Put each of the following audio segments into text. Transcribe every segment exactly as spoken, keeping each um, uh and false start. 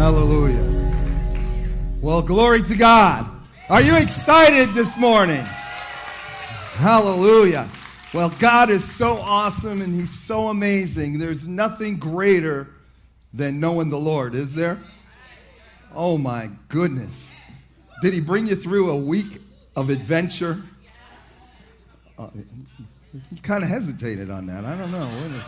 Hallelujah. Well, glory to God. Are you excited this morning? Hallelujah. Well, God is so awesome and he's so amazing. There's nothing greater than knowing the Lord, is there? Oh my goodness. Did he bring you through a week of adventure? Uh, you kind of hesitated on that. I don't know.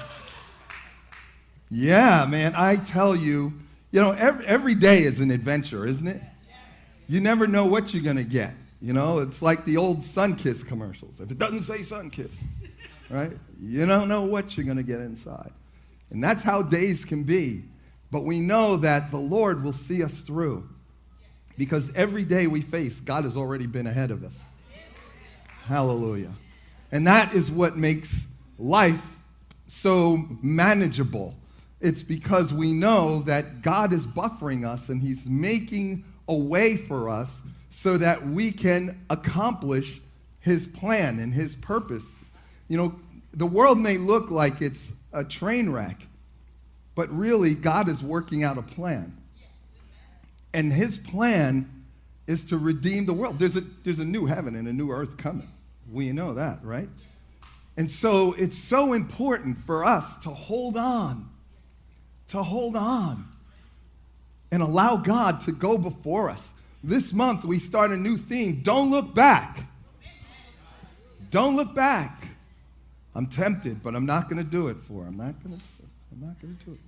Yeah, man, I tell you, you know, every, every day is an adventure, isn't it? You never know what you're going to get. You know, it's like the old Sunkiss commercials. If it doesn't say Sunkiss, right? You don't know what you're going to get inside. And that's how days can be. But we know that the Lord will see us through. Because every day we face, God has already been ahead of us. Hallelujah. And that is what makes life so manageable. It's because we know that God is buffering us and he's making a way for us so that we can accomplish his plan and his purpose. You know, the world may look like it's a train wreck, but really God is working out a plan. And his plan is to redeem the world. There's a, there's a new heaven and a new earth coming. We know that, right? And so it's so important for us to hold on, to hold on and allow God to go before us. This month we start a new theme. Don't look back. Don't look back. I'm tempted, but I'm not going to do it for him. I'm not going to I'm not going to do it.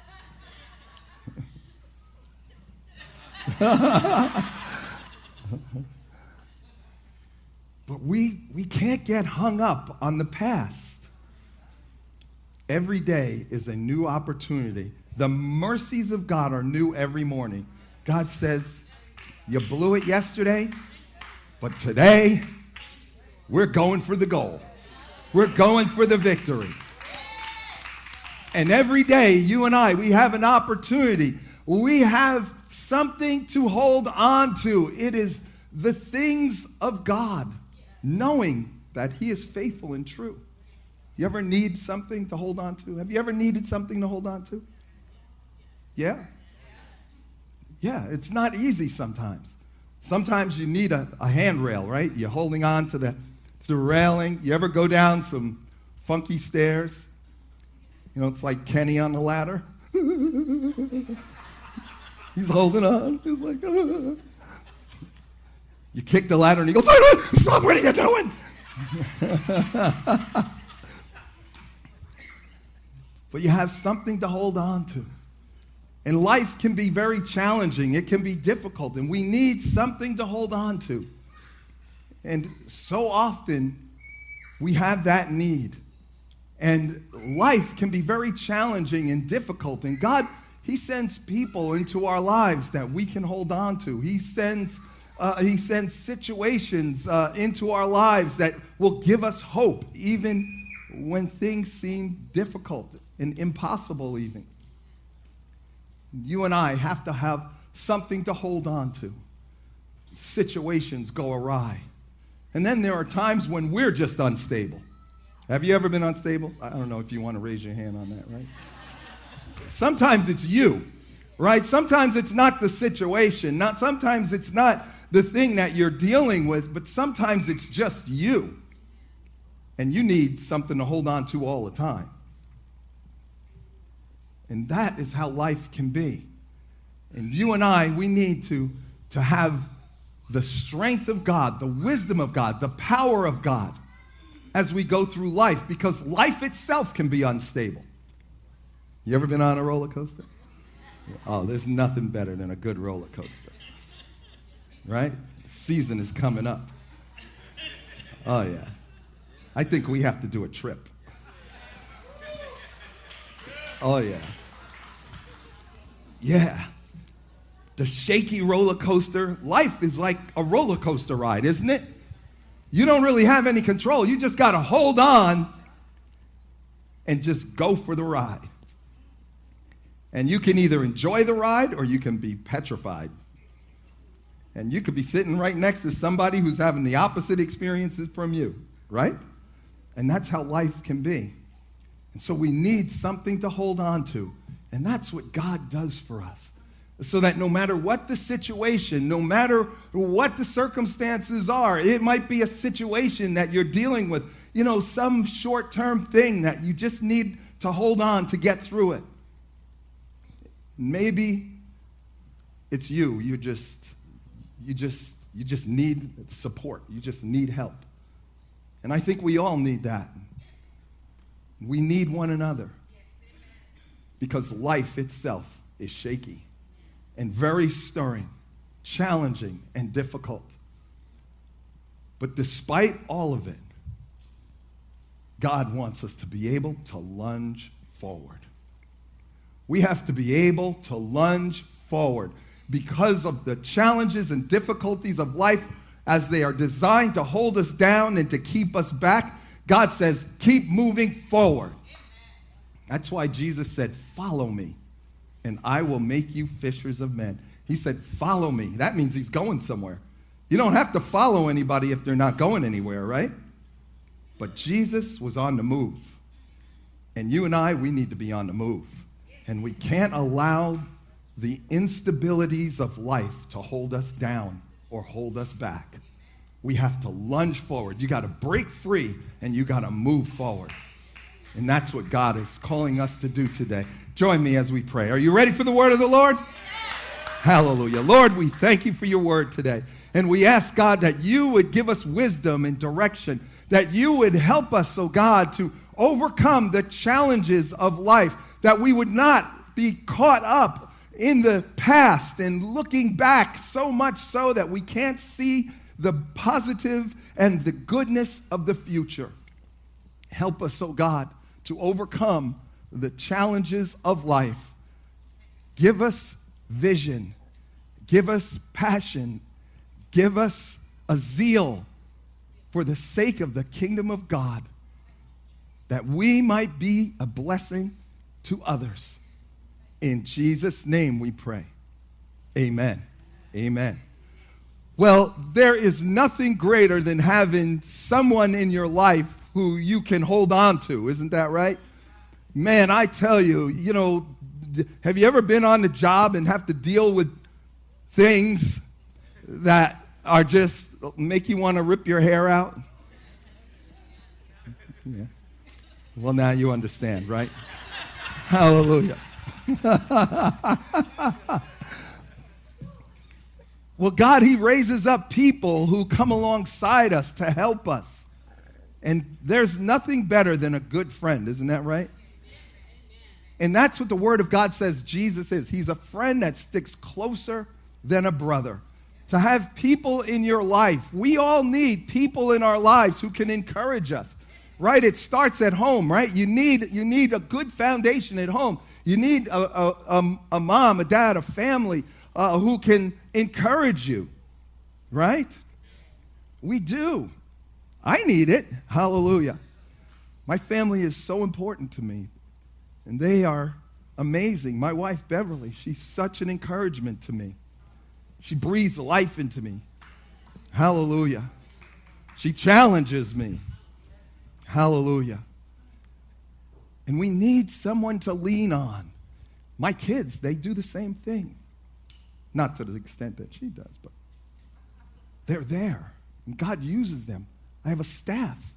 But we, we can't get hung up on the past. Every day is a new opportunity. The mercies of God are new every morning. God says, you blew it yesterday, but today we're going for the goal. We're going for the victory. And every day, you and I, we have an opportunity. We have something to hold on to. It is the things of God, knowing that he is faithful and true. You ever need something to hold on to? Have you ever needed something to hold on to? Yeah? Yeah, it's not easy sometimes. Sometimes you need a, a handrail, right? You're holding on to the, to the railing. You ever go down some funky stairs? You know, it's like Kenny on the ladder. He's holding on. He's like, ah. You kick the ladder and he goes, stop, what are you doing? But you have something to hold on to. And life can be very challenging. It can be difficult. And we need something to hold on to. And so often we have that need. And life can be very challenging and difficult. And God, he sends people into our lives that we can hold on to. He sends, uh, he sends situations uh, into our lives that will give us hope, even when things seem difficult and impossible even. You and I have to have something to hold on to. Situations go awry. And then there are times when we're just unstable. Have you ever been unstable? I don't know if you want to raise your hand on that, right? Sometimes it's you, right? Sometimes it's not the situation. Not sometimes it's not the thing that you're dealing with, but sometimes it's just you. And you need something to hold on to all the time. And that is how life can be. And you and I, we need to, to have the strength of God, the wisdom of God, the power of God as we go through life, because life itself can be unstable. You ever been on a roller coaster? Oh, there's nothing better than a good roller coaster. Right? Season is coming up. Oh, yeah. I think we have to do a trip. Oh, yeah. Yeah. The shaky roller coaster. Life is like a roller coaster ride, isn't it? You don't really have any control. You just got to hold on and just go for the ride. And you can either enjoy the ride or you can be petrified. And you could be sitting right next to somebody who's having the opposite experiences from you, right? And that's how life can be. And so we need something to hold on to. And that's what God does for us. so that no matter what the situation, no matter what the circumstances are, it might be a situation that you're dealing with, you know, some short-term thing that you just need to hold on to get through it. Maybe it's you. You just, you just, you just need support. You just need help. And I think we all need that. We need one another because life itself is shaky and very stirring, challenging, and difficult. But despite all of it, God wants us to be able to lunge forward. We have to be able to lunge forward because of the challenges and difficulties of life as they are designed to hold us down and to keep us back. God says, keep moving forward. That's why Jesus said, follow me, and I will make you fishers of men. He said, follow me. That means he's going somewhere. You don't have to follow anybody if they're not going anywhere, right? But Jesus was on the move. And you and I, we need to be on the move. And we can't allow the instabilities of life to hold us down or hold us back. We have to lunge forward. You got to break free and you got to move forward. And that's what God is calling us to do today. Join me as we pray. Are you ready for the word of the Lord? Yes. Hallelujah. Lord, we thank you for your word today. And we ask, God, that you would give us wisdom and direction, that you would help us, oh God, to overcome the challenges of life, that we would not be caught up in the past and looking back so much so that we can't see the positive and the goodness of the future. Help us, oh God, to overcome the challenges of life. Give us vision. Give us passion. Give us a zeal for the sake of the kingdom of God, that we might be a blessing to others. In Jesus' name we pray. Amen. Amen. Well, there is nothing greater than having someone in your life who you can hold on to. Isn't that right? Man, I tell you, you know, have you ever been on the job and have to deal with things that are just make you want to rip your hair out? Yeah. Well, now you understand, right? Hallelujah. Well, God, he raises up people who come alongside us to help us. And there's nothing better than a good friend, isn't that right? And that's what the word of God says Jesus is. He's a friend that sticks closer than a brother. To have people in your life, we all need people in our lives who can encourage us, right? It starts at home, right? You need, you need a good foundation at home. You need a, a, a, a mom, a dad, a family uh, who can encourage you, right? We do. I need it. Hallelujah. My family is so important to me, and they are amazing. My wife, Beverly, she's such an encouragement to me. She breathes life into me. Hallelujah. She challenges me. Hallelujah. And we need someone to lean on. My kids, they do the same thing. Not to the extent that she does, but they're there. And God uses them. I have a staff.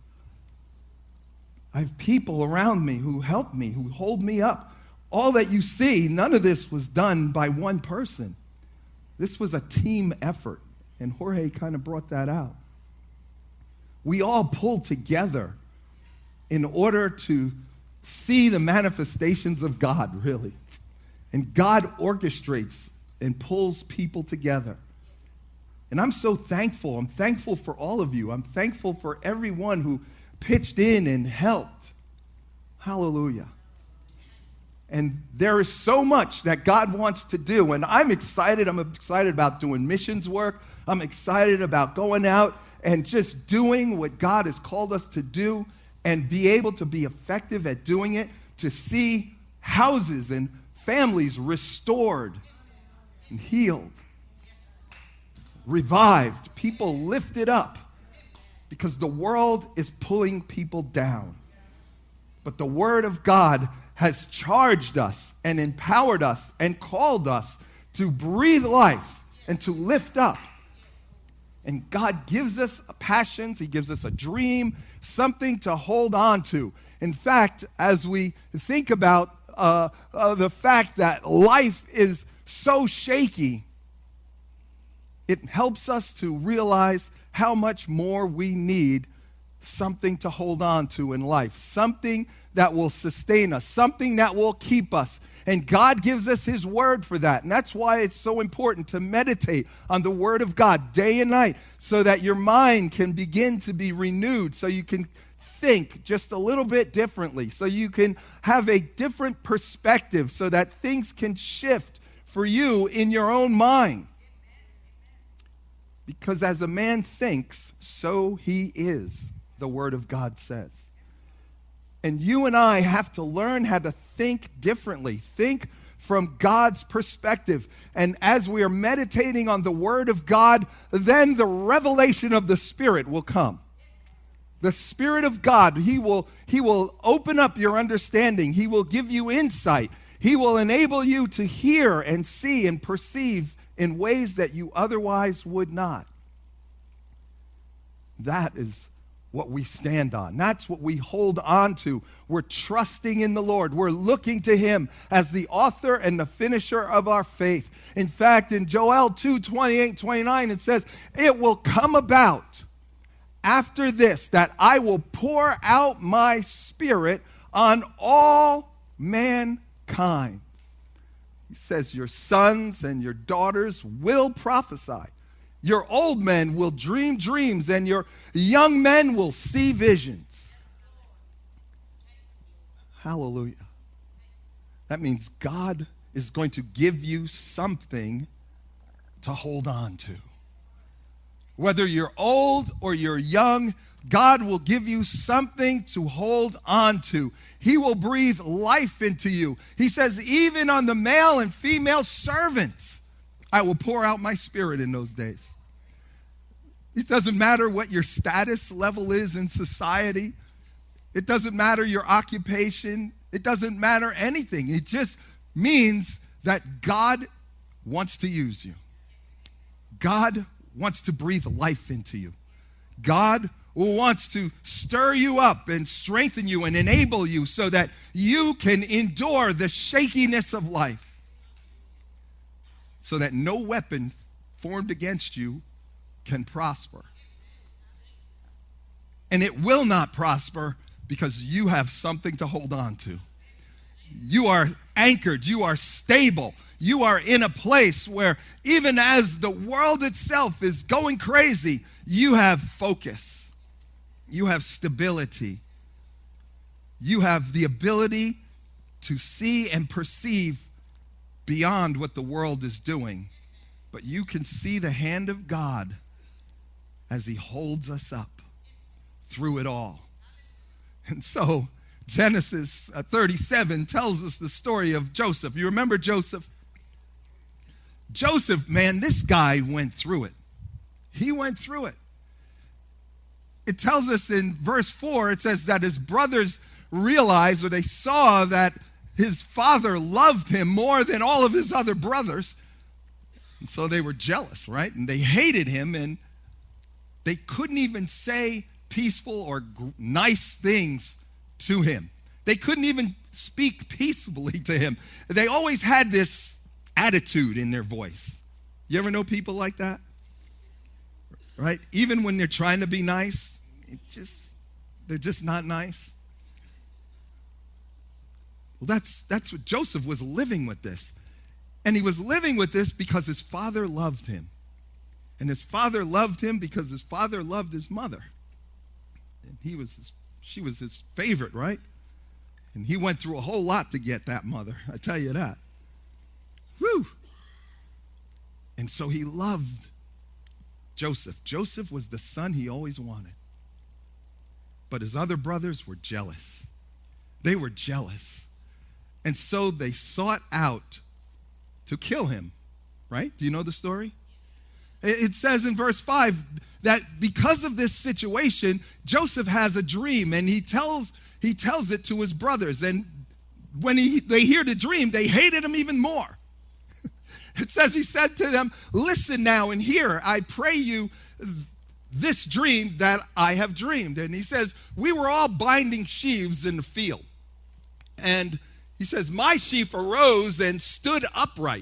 I have people around me who help me, who hold me up. All that you see, none of this was done by one person. This was a team effort, and Jorge kind of brought that out. We all pulled together in order to see the manifestations of God, really. And God orchestrates and pulls people together. And I'm so thankful. I'm thankful for all of you. I'm thankful for everyone who pitched in and helped. Hallelujah. And there is so much that God wants to do. And I'm excited. I'm excited about doing missions work. I'm excited about going out and just doing what God has called us to do and be able to be effective at doing it, to see houses and families restored and healed, revived, people lifted up, because the world is pulling people down. But the Word of God has charged us and empowered us and called us to breathe life and to lift up. And God gives us passions. He gives us a dream, something to hold on to. In fact, as we think about uh, uh, the fact that life is so shaky, it helps us to realize how much more we need something to hold on to in life, something that will sustain us, something that will keep us. And God gives us his word for that. And that's why it's so important to meditate on the word of God day and night so that your mind can begin to be renewed, so you can think just a little bit differently, so you can have a different perspective, so that things can shift for you in your own mind. Because as a man thinks, so he is, the word of God says. And you and I have to learn how to think differently, think from God's perspective. And as we are meditating on the word of God, then the revelation of the Spirit will come. The Spirit of God, he will, he will open up your understanding. He will give you insight. He will enable you to hear and see and perceive in ways that you otherwise would not. That is what we stand on. That's what we hold on to. We're trusting in the Lord. We're looking to him as the author and the finisher of our faith. In fact, in Joel two, twenty-eight, twenty-nine, it says, it will come about after this that I will pour out my Spirit on all mankind. He says, your sons and your daughters will prophesy. Your old men will dream dreams, and your young men will see visions. Hallelujah. That means God is going to give you something to hold on to. Whether you're old or you're young, God will give you something to hold on to. He will breathe life into you. He says, even on the male and female servants, I will pour out my Spirit in those days. It doesn't matter what your status level is in society. It doesn't matter your occupation. It doesn't matter anything. It just means that God wants to use you. God wants to breathe life into you. God wants to stir you up and strengthen you and enable you so that you can endure the shakiness of life, so that no weapon formed against you can prosper. And it will not prosper because you have something to hold on to. You are anchored. You are stable. You are in a place where even as the world itself is going crazy, you have focus. You have stability. You have the ability to see and perceive beyond what the world is doing. But you can see the hand of God as he holds us up through it all. And so Genesis thirty-seven tells us the story of Joseph. You remember Joseph? Joseph, man, this guy went through it. He went through it. It tells us in verse four, it says that his brothers realized, or they saw, that his father loved him more than all of his other brothers. And so they were jealous, right? And they hated him, and they couldn't even say peaceful or nice things to him. They couldn't even speak peaceably to him. They always had this attitude in their voice. You ever know people like that? Right? Even when they're trying to be nice, it just they're just not nice. Well, that's that's what Joseph was living with this. And he was living with this because his father loved him. And his father loved him because his father loved his mother. And he was his, she was his favorite, right? And he went through a whole lot to get that mother, I tell you that. Whew. And so he loved Joseph. Joseph was the son he always wanted. But his other brothers were jealous. They were jealous. And so they sought out to kill him, right? Do you know the story? It says in verse five that because of this situation, Joseph has a dream, and he tells he tells it to his brothers. And when he, they hear the dream, they hated him even more. It says he said to them, listen now and hear, I pray you, this dream that I have dreamed. And he says, we were all binding sheaves in the field. And he says, my sheaf arose and stood upright.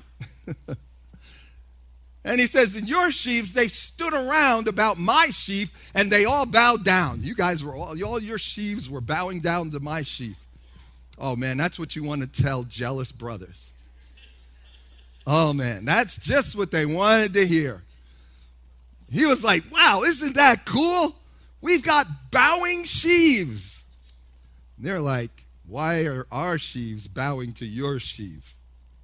And he says, in your sheaves, they stood around about my sheaf, and they all bowed down. You guys were all, all your sheaves were bowing down to my sheaf. Oh, man, that's what you want to tell jealous brothers. Oh, man, that's just what they wanted to hear. He was like, wow, isn't that cool? We've got bowing sheaves. And they're like, why are our sheaves bowing to your sheaf?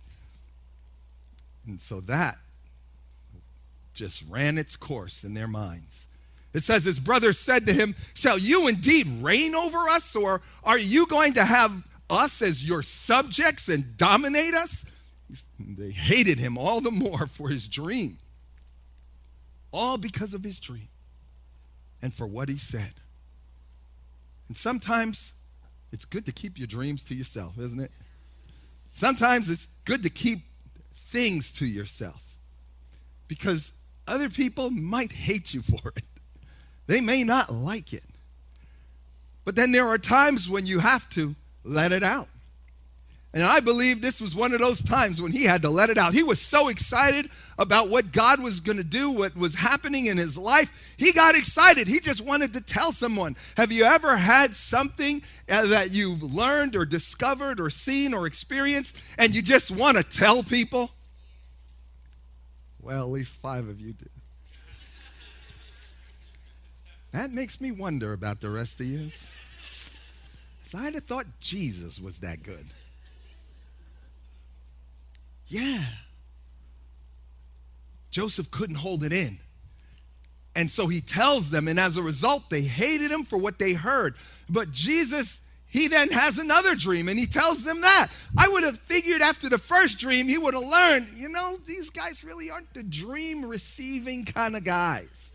And so that just ran its course in their minds. It says his brother said to him, shall you indeed reign over us, or are you going to have us as your subjects and dominate us? They hated him all the more for his dream. All because of his dream and for what he said. And sometimes it's good to keep your dreams to yourself, isn't it? Sometimes it's good to keep things to yourself because other people might hate you for it. They may not like it. But then there are times when you have to let it out. And I believe this was one of those times when he had to let it out. He was so excited about what God was going to do, what was happening in his life. He got excited. He just wanted to tell someone. Have you ever had something that you've learned or discovered or seen or experienced and you just want to tell people? Well, at least five of you did. That makes me wonder about the rest of you. So I'd have thought Jesus was that good. Yeah. Joseph couldn't hold it in. And so he tells them, and as a result, they hated him for what they heard. But Jesus, he then has another dream, and he tells them that. I would have figured after the first dream, he would have learned, you know, these guys really aren't the dream-receiving kind of guys.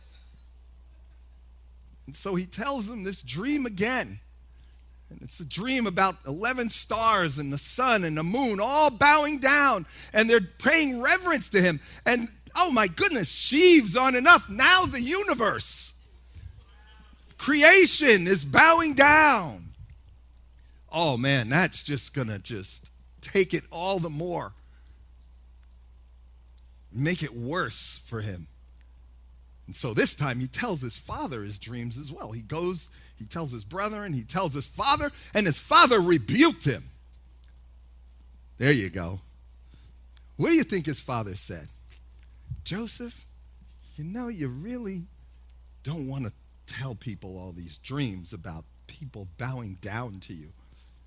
And so he tells them this dream again. And it's a dream about eleven stars and the sun and the moon all bowing down, and they're paying reverence to him. And oh my goodness, sheaves aren't enough. Now the universe, creation is bowing down. Oh man, that's just gonna just take it all the more, make it worse for him. And so this time he tells his father his dreams as well. He goes, he tells his brother, and he tells his father, and his father rebuked him. There you go. What do you think his father said? Joseph, you know, you really don't want to tell people all these dreams about people bowing down to you.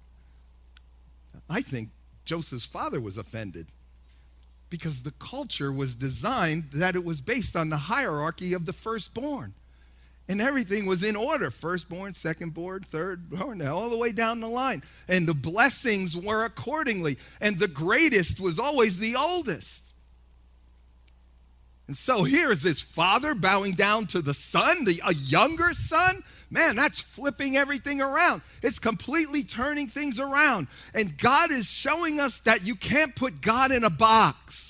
I think Joseph's father was offended because the culture was designed that it was based on the hierarchy of the firstborn. And everything was in order. Firstborn, secondborn, thirdborn, all the way down the line. And the blessings were accordingly. And the greatest was always the oldest. And so here is this father bowing down to the son, the, a younger son. Man, that's flipping everything around. It's completely turning things around. And God is showing us that you can't put God in a box.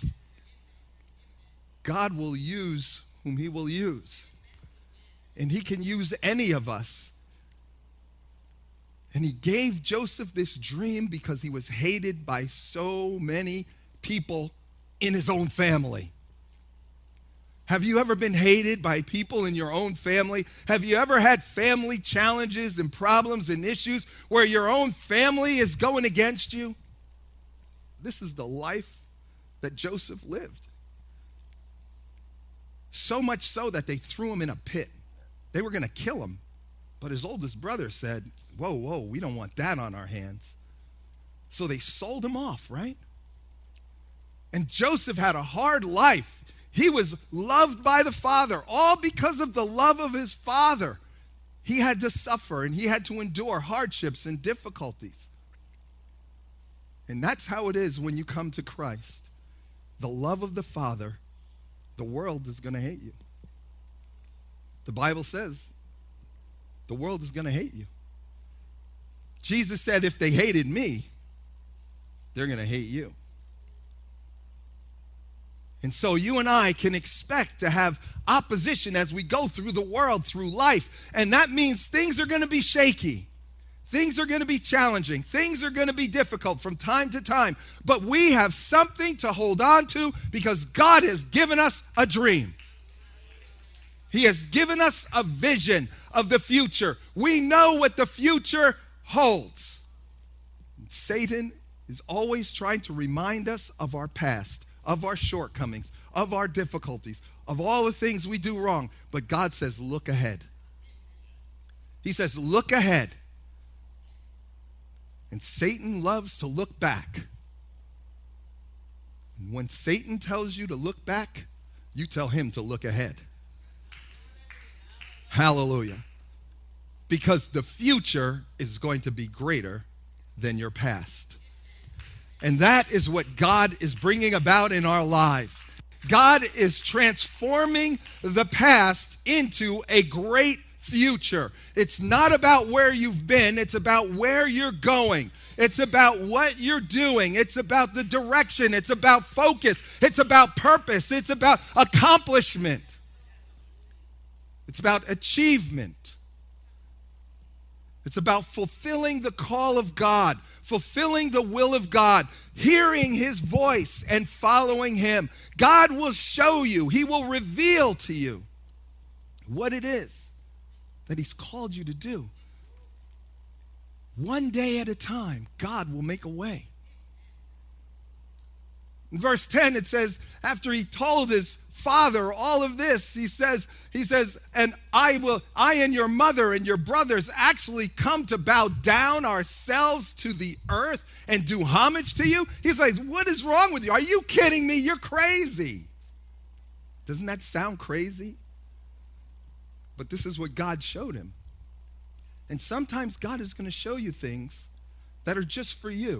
God will use whom he will use. And he can use any of us. And he gave Joseph this dream because he was hated by so many people in his own family. Have you ever been hated by people in your own family? Have you ever had family challenges and problems and issues where your own family is going against you? This is the life that Joseph lived. So much so that they threw him in a pit. They were going to kill him. But his oldest brother said, whoa, whoa, we don't want that on our hands. So they sold him off, right? And Joseph had a hard life. He was loved by the father, all because of the love of his father. He had to suffer and he had to endure hardships and difficulties. And that's how it is when you come to Christ. The love of the Father, the world is going to hate you. The Bible says the world is going to hate you. Jesus said, if they hated me, they're going to hate you. And so you and I can expect to have opposition as we go through the world, through life. And that means things are going to be shaky. Things are going to be challenging. Things are going to be difficult from time to time. But we have something to hold on to because God has given us a dream. He has given us a vision of the future. We know what the future holds. Satan is always trying to remind us of our past, of our shortcomings, of our difficulties, of all the things we do wrong. But God says, look ahead. He says, look ahead. And Satan loves to look back. And when Satan tells you to look back, you tell him to look ahead. Hallelujah. Because the future is going to be greater than your past. And that is what God is bringing about in our lives. God is transforming the past into a great future. It's not about where you've been, it's about where you're going. It's about what you're doing. It's about the direction. It's about focus. It's about purpose. It's about accomplishment. It's about achievement. It's about fulfilling the call of God, fulfilling the will of God, hearing his voice and following him. God will show you, he will reveal to you what it is that he's called you to do. One day at a time, God will make a way. In verse ten, it says, after he told his father all of this, he says, he says, and I will, I and your mother and your brothers actually come to bow down ourselves to the earth and do homage to you. He's like, what is wrong with you? Are you kidding me? You're crazy. Doesn't that sound crazy? But this is what God showed him. And sometimes God is going to show you things that are just for you.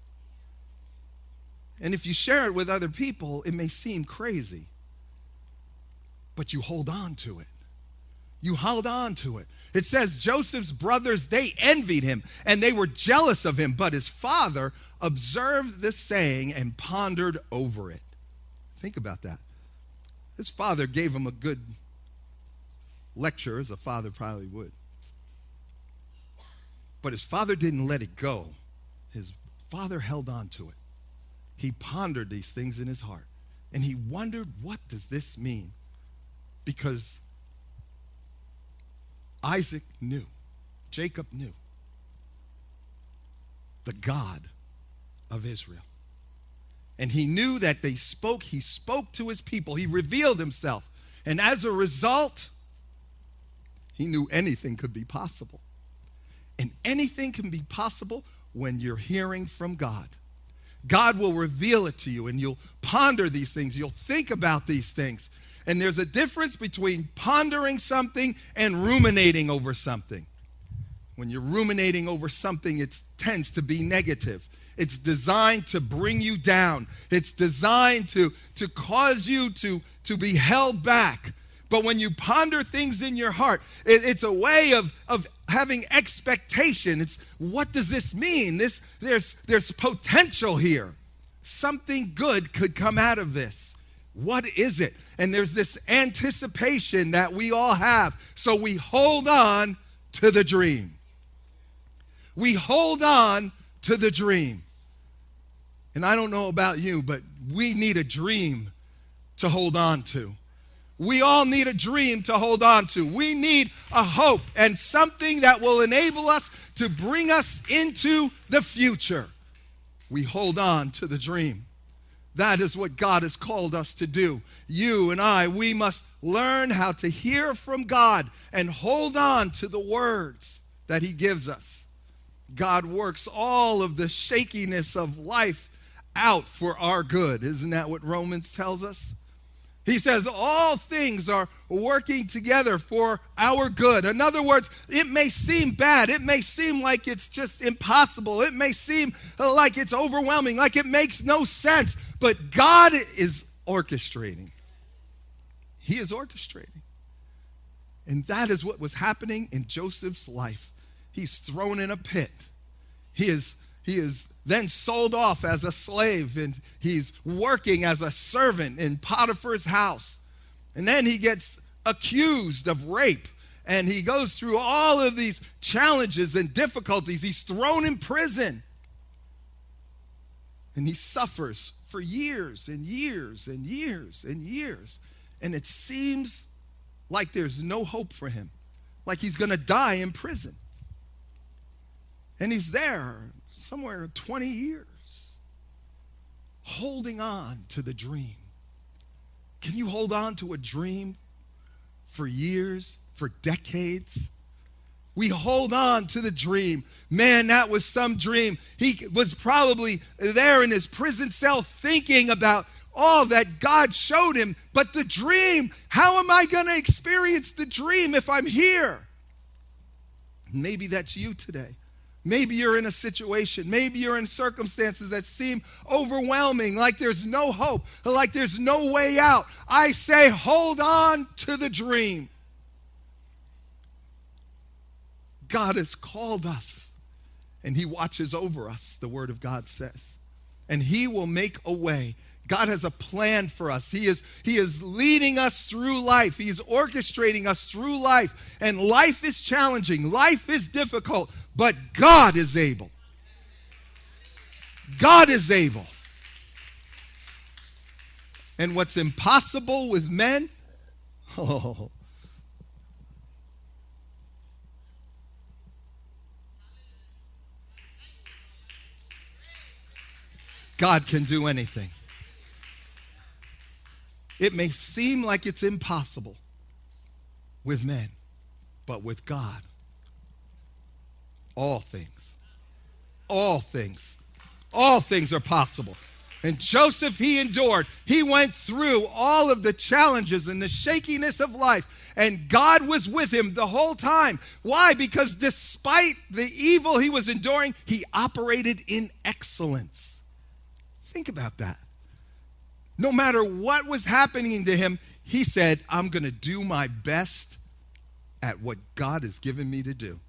And if you share it with other people, it may seem crazy. But you hold on to it. You hold on to it. It says Joseph's brothers, they envied him and they were jealous of him. But his father observed this saying and pondered over it. Think about that. His father gave him a good lecture, as a father probably would. But his father didn't let it go. His father held on to it. He pondered these things in his heart. And he wondered, what does this mean? Because Isaac knew, Jacob knew the God of Israel. And he knew that they spoke, he spoke to his people. He revealed himself. And as a result, he knew anything could be possible. And anything can be possible when you're hearing from God. God will reveal it to you and you'll ponder these things. You'll think about these things. And there's a difference between pondering something and ruminating over something. When you're ruminating over something, it tends to be negative. It's designed to bring you down. It's designed to, to cause you to, to be held back. But when you ponder things in your heart, it, it's a way of, of having expectation. It's, what does this mean? This, there's, there's potential here. Something good could come out of this. What is it? And there's this anticipation that we all have. So we hold on to the dream. We hold on to the dream. And I don't know about you, but we need a dream to hold on to. We all need a dream to hold on to. We need a hope and something that will enable us to bring us into the future. We hold on to the dream. That is what God has called us to do. You and I, we must learn how to hear from God and hold on to the words that he gives us. God works all of the shakiness of life out for our good. Isn't that what Romans tells us? He says all things are working together for our good. In other words, it may seem bad. It may seem like it's just impossible. It may seem like it's overwhelming, like it makes no sense. But God is orchestrating. He is orchestrating. And that is what was happening in Joseph's life. He's thrown in a pit. He is, He is then sold off as a slave, and he's working as a servant in Potiphar's house. And then he gets accused of rape, and he goes through all of these challenges and difficulties. He's thrown in prison, and he suffers for years and years and years and years. And it seems like there's no hope for him, like he's going to die in prison. And he's there somewhere twenty years, holding on to the dream. Can you hold on to a dream for years, for decades? We hold on to the dream. Man, that was some dream. He was probably there in his prison cell thinking about all that God showed him. But the dream, how am I going to experience the dream if I'm here? Maybe that's you today. Maybe you're in a situation, maybe you're in circumstances that seem overwhelming, like there's no hope, like there's no way out. I say, hold on to the dream. God has called us, and he watches over us, the word of God says. And he will make a way. God has a plan for us. He is, he is leading us through life. He is orchestrating us through life. And life is challenging. Life is difficult. But God is able. God is able. And what's impossible with men, oh, God can do anything. It may seem like it's impossible with men, but with God, all things, all things, all things are possible. And Joseph, he endured. He went through all of the challenges and the shakiness of life, and God was with him the whole time. Why? Because despite the evil he was enduring, he operated in excellence. Think about that. No matter what was happening to him, he said, I'm going to do my best at what God has given me to do.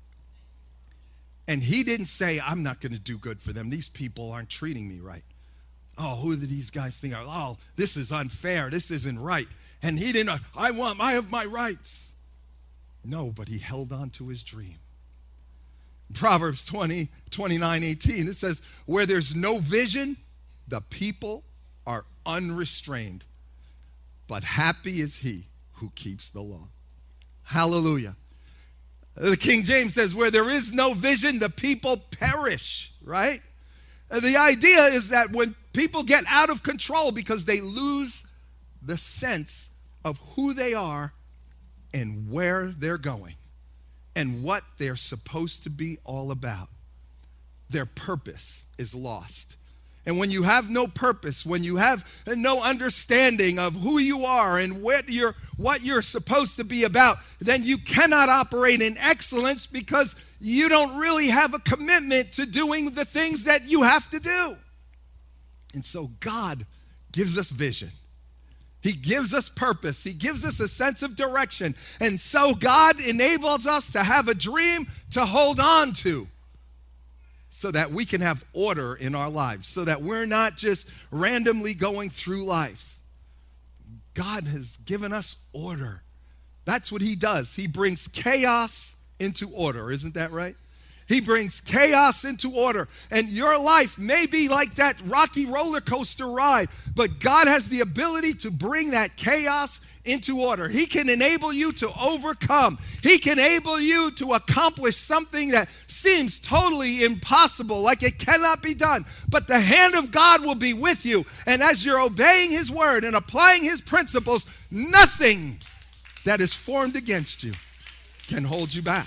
And he didn't say, I'm not going to do good for them. These people aren't treating me right. Oh, who do these guys think are? Oh, this is unfair. This isn't right. And he didn't, I want, I have my rights. No, but he held on to his dream. Proverbs twenty, twenty-nine, eighteen, it says, where there's no vision, the people are unrestrained, but happy is he who keeps the law. Hallelujah. The King James says, where there is no vision, the people perish, right? The idea is that when people get out of control because they lose the sense of who they are and where they're going and what they're supposed to be all about, their purpose is lost. And when you have no purpose, when you have no understanding of who you are and what you're, what you're supposed to be about, then you cannot operate in excellence because you don't really have a commitment to doing the things that you have to do. And so God gives us vision. He gives us purpose. He gives us a sense of direction. And so God enables us to have a dream to hold on to, so that we can have order in our lives, so that we're not just randomly going through life. God has given us order. That's what he does. He brings chaos into order. Isn't that right? He brings chaos into order. And your life may be like that rocky roller coaster ride, but God has the ability to bring that chaos into order. He can enable you to overcome. He can enable you to accomplish something that seems totally impossible, like it cannot be done. But the hand of God will be with you. And as you're obeying his word and applying his principles, nothing that is formed against you can hold you back.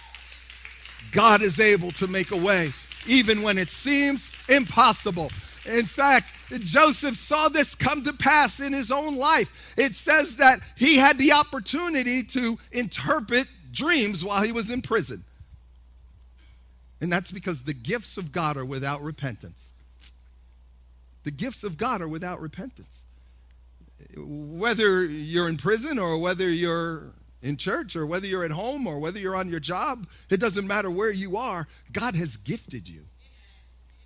God is able to make a way even when it seems impossible. In fact, Joseph saw this come to pass in his own life. It says that he had the opportunity to interpret dreams while he was in prison. And that's because the gifts of God are without repentance. The gifts of God are without repentance. Whether you're in prison or whether you're in church or whether you're at home or whether you're on your job, it doesn't matter where you are. God has gifted you.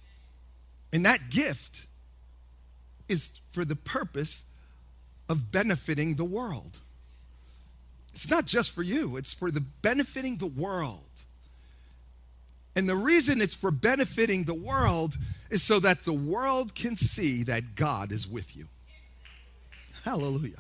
And that gift is for the purpose of benefiting the world. It's not just for you, it's for the benefiting the world. And the reason it's for benefiting the world is so that the world can see that God is with you. Hallelujah.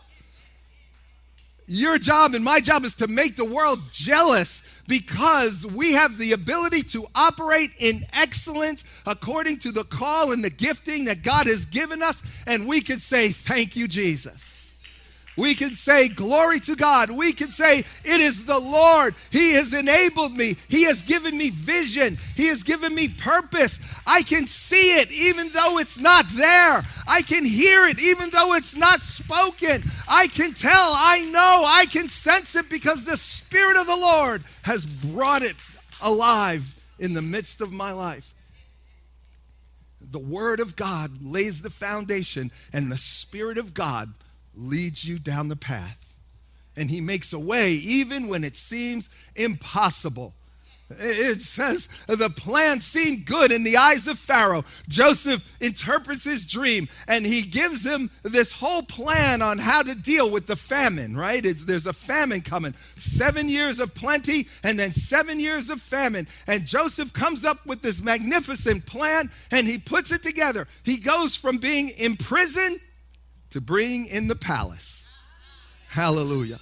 Your job and my job is to make the world jealous because we have the ability to operate in excellence according to the call and the gifting that God has given us. And we can say, thank you, Jesus. We can say, glory to God. We can say, it is the Lord. He has enabled me. He has given me vision. He has given me purpose. I can see it even though it's not there. I can hear it even though it's not spoken. I can tell, I know, I can sense it because the Spirit of the Lord has brought it alive in the midst of my life. The Word of God lays the foundation, and the Spirit of God leads you down the path. And he makes a way even when it seems impossible. It says the plan seemed good in the eyes of Pharaoh. Joseph interprets his dream and he gives him this whole plan on how to deal with the famine, right? It's, there's a famine coming. Seven years of plenty and then seven years of famine. And Joseph comes up with this magnificent plan and he puts it together. He goes from being in prison to being in the palace. Hallelujah.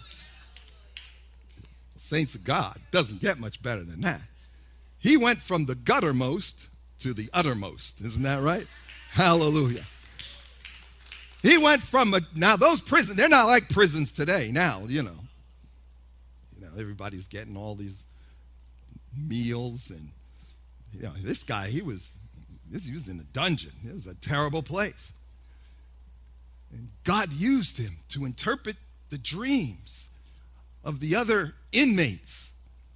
Saints of God, doesn't get much better than that. He went from the guttermost to the uttermost. Isn't that right? Hallelujah. He went from, a, now those prisons, they're not like prisons today now, you know. You know, everybody's getting all these meals and, you know, this guy, he was, this, he was in a dungeon. It was a terrible place. And God used him to interpret the dreams of the other inmates.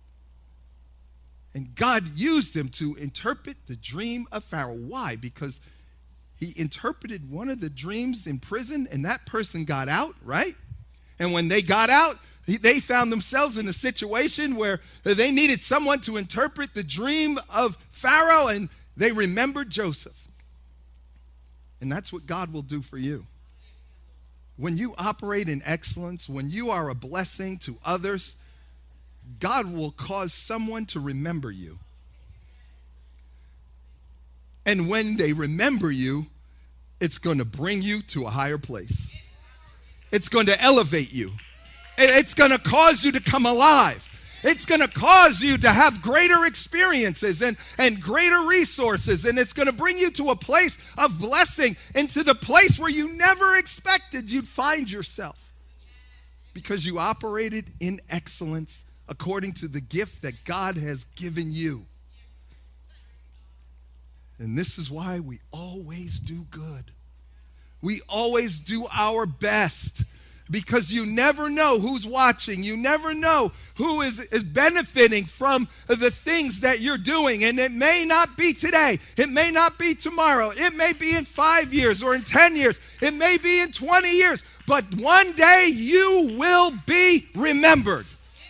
And God used him to interpret the dream of Pharaoh. Why? Because he interpreted one of the dreams in prison and that person got out, right? And when they got out, they found themselves in a situation where they needed someone to interpret the dream of Pharaoh, and they remembered Joseph. And that's what God will do for you. When you operate in excellence, when you are a blessing to others, God will cause someone to remember you. And when they remember you, it's going to bring you to a higher place. It's going to elevate you. It's going to cause you to come alive. It's going to cause you to have greater experiences and, and greater resources. And it's going to bring you to a place of blessing and to the place where you never expected you'd find yourself. Because you operated in excellence according to the gift that God has given you. And this is why we always do good. We always do our best. Because you never know who's watching. You never know who is, is benefiting from the things that you're doing. And it may not be today. It may not be tomorrow. It may be in five years or in ten years. It may be in twenty years. But one day you will be remembered.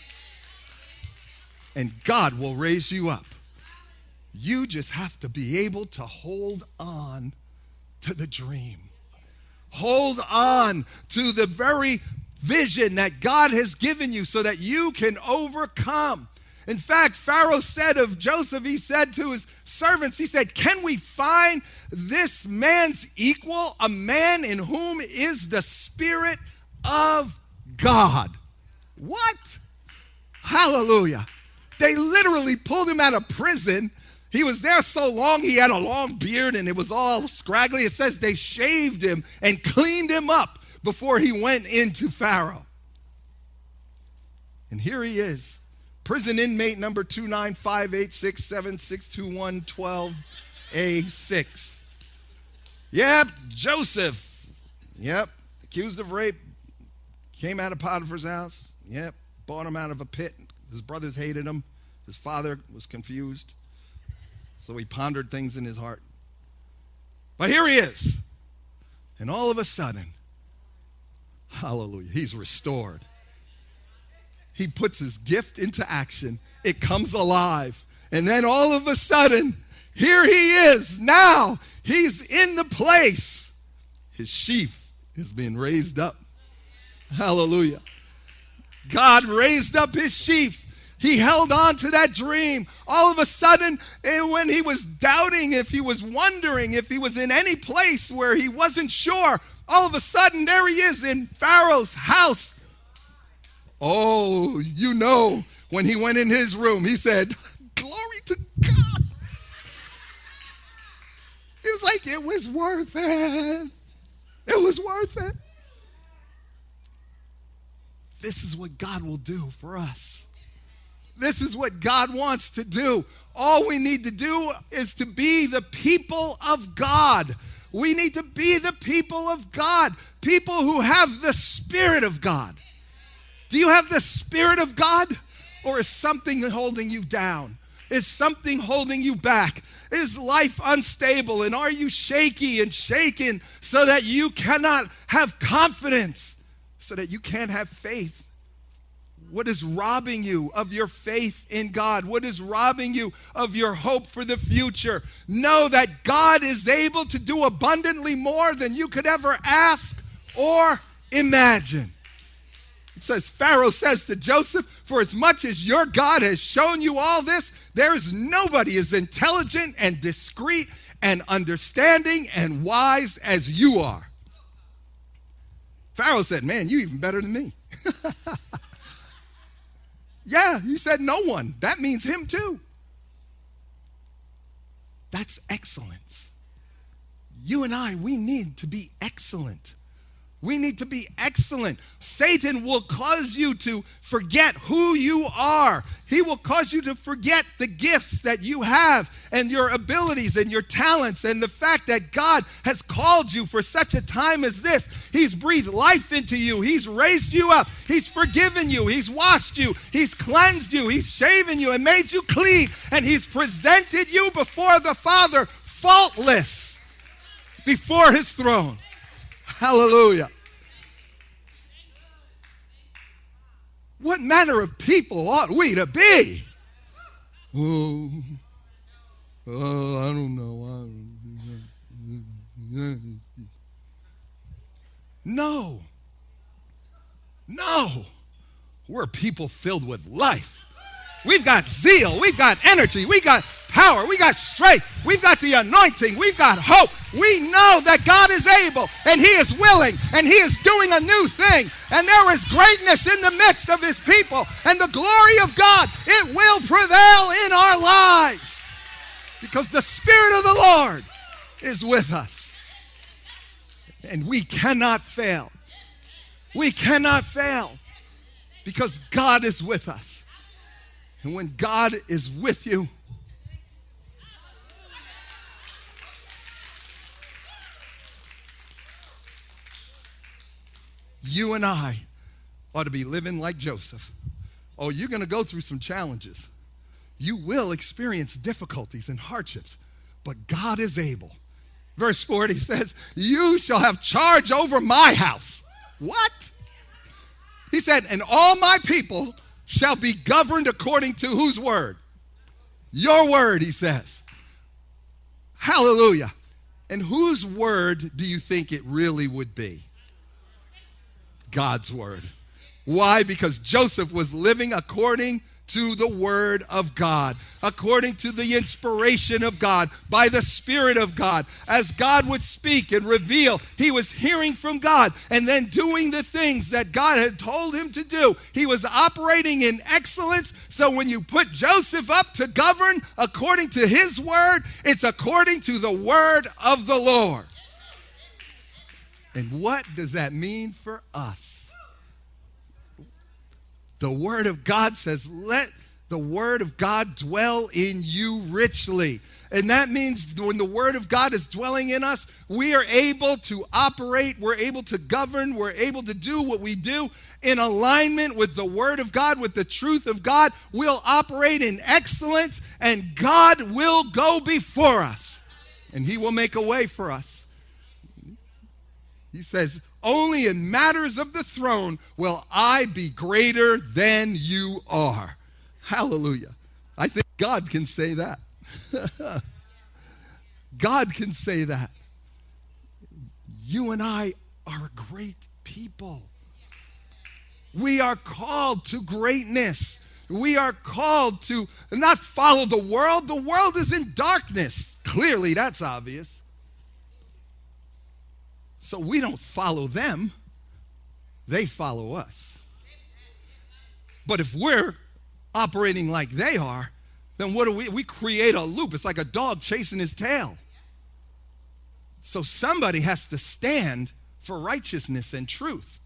And God will raise you up. You just have to be able to hold on to the dream. Hold on to the very vision that God has given you so that you can overcome. In fact, Pharaoh said of Joseph, he said to his servants, he said, can we find this man's equal, a man in whom is the Spirit of God? What? Hallelujah. They literally pulled him out of prison. He was there so long, he had a long beard and it was all scraggly. It says they shaved him and cleaned him up before he went into Pharaoh. And here he is, prison inmate number two nine five eight six seven six two one one two A six. Yep, Joseph. Yep, accused of rape. Came out of Potiphar's house. Yep, bought him out of a pit. His brothers hated him. His father was confused. So he pondered things in his heart. But here he is. And all of a sudden, hallelujah, he's restored. He puts his gift into action. It comes alive. And then all of a sudden, here he is. Now He's in the place. His sheaf is being raised up. Hallelujah. God raised up his sheaf. He held on to that dream. All of a sudden, and when he was doubting, if he was wondering, if he was in any place where he wasn't sure, all of a sudden, there he is in Pharaoh's house. Oh, you know, when he went in his room, he said, glory to God. He was like, it was worth it. It was worth it. This is what God will do for us. This is what God wants to do. All we need to do is to be the people of God. We need to be the people of God. People who have the Spirit of God. Do you have the Spirit of God? Or is something holding you down? Is something holding you back? Is life unstable? And are you shaky and shaken so that you cannot have confidence? So that you can't have faith? What is robbing you of your faith in God? What is robbing you of your hope for the future? Know that God is able to do abundantly more than you could ever ask or imagine. It says, Pharaoh says to Joseph, for as much as your God has shown you all this, there is nobody as intelligent and discreet and understanding and wise as you are. Pharaoh said, man, you even better than me. Yeah, he said no one. That means him too. That's excellence. You and I, we need to be excellent. We need to be excellent. Satan will cause you to forget who you are. He will cause you to forget the gifts that you have and your abilities and your talents and the fact that God has called you for such a time as this. He's breathed life into you. He's raised you up. He's forgiven you. He's washed you. He's cleansed you. He's shaven you and made you clean. And he's presented you before the Father faultless before his throne. Hallelujah. What manner of people ought we to be? Oh, oh I don't know. I don't, no. No. We're people filled with life. We've got zeal. We've got energy. We got power. We got strength. We've got the anointing. We've got hope. We know that God is able and he is willing and he is doing a new thing. And there is greatness in the midst of his people. And the glory of God, it will prevail in our lives. Because the Spirit of the Lord is with us. And we cannot fail. We cannot fail. Because God is with us. And when God is with you, you and I ought to be living like Joseph. Oh, you're going to go through some challenges. You will experience difficulties and hardships, but God is able. Verse forty says, you shall have charge over my house. What? He said, and all my people shall be governed according to whose word? Your word, he says. Hallelujah. And whose word do you think it really would be? God's word. Why? Because Joseph was living according to the word of God, according to the inspiration of God, by the Spirit of God. As God would speak and reveal, he was hearing from God and then doing the things that God had told him to do. He was operating in excellence. So when you put Joseph up to govern according to his word, it's according to the word of the Lord. And what does that mean for us? The word of God says, let the word of God dwell in you richly. And that means when the word of God is dwelling in us, we are able to operate, we're able to govern, we're able to do what we do in alignment with the word of God, with the truth of God. We'll operate in excellence, and God will go before us, and he will make a way for us. He says, only in matters of the throne will I be greater than you are. Hallelujah. I think God can say that. God can say that. You and I are a great people. We are called to greatness. We are called to not follow the world. The world is in darkness. Clearly, that's obvious. So we don't follow them. They follow us. But if we're operating like they are, then what do we? We create a loop. It's like a dog chasing his tail. So somebody has to stand for righteousness and truth.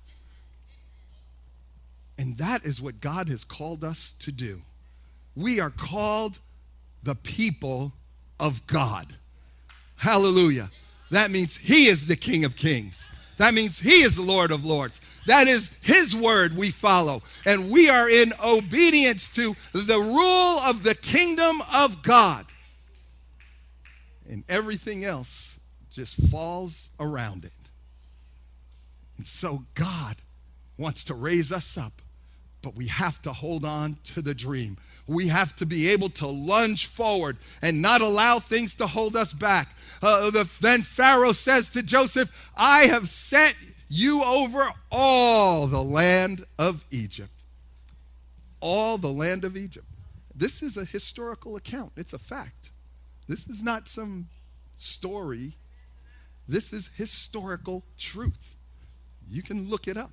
And that is what God has called us to do. We are called the people of God. Hallelujah. That means he is the King of Kings. That means he is the Lord of Lords. That is his word we follow. And we are in obedience to the rule of the kingdom of God. And everything else just falls around it. And so God wants to raise us up. But we have to hold on to the dream. We have to be able to lunge forward and not allow things to hold us back. Uh, the, then Pharaoh says to Joseph, I have set you over all the land of Egypt. All the land of Egypt. This is a historical account. It's a fact. This is not some story. This is historical truth. You can look it up.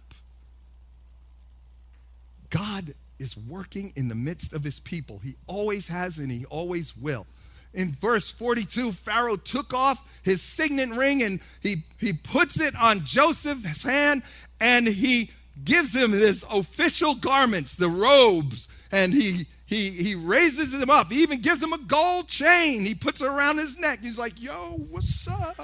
God is working in the midst of his people. He always has and he always will. In verse forty-two, Pharaoh took off his signet ring and he, he puts it on Joseph's hand and he gives him his official garments, the robes, and he, he, he raises them up. He even gives him a gold chain. He puts it around his neck. He's like, yo, what's up?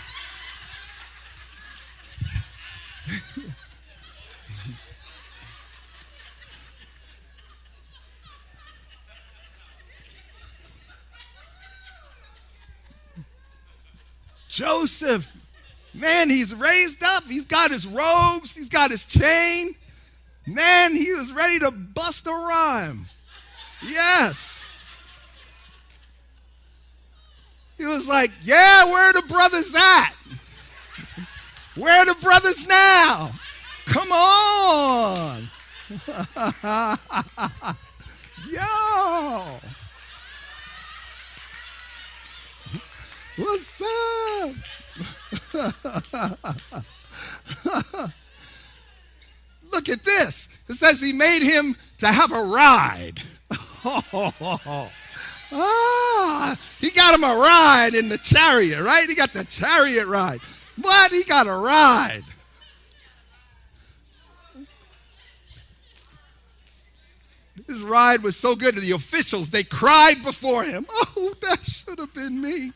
Joseph, man, he's raised up. He's got his robes. He's got his chain. Man, he was ready to bust a rhyme. Yes. He was like, yeah, where are the brothers at? Where are the brothers now? Come on. Yo. What's up? Look at this. It says he made him to have a ride. Ah, he got him a ride in the chariot, right? He got the chariot ride. What? He got a ride. His ride was so good to the officials, they cried before him. Oh, that should have been me.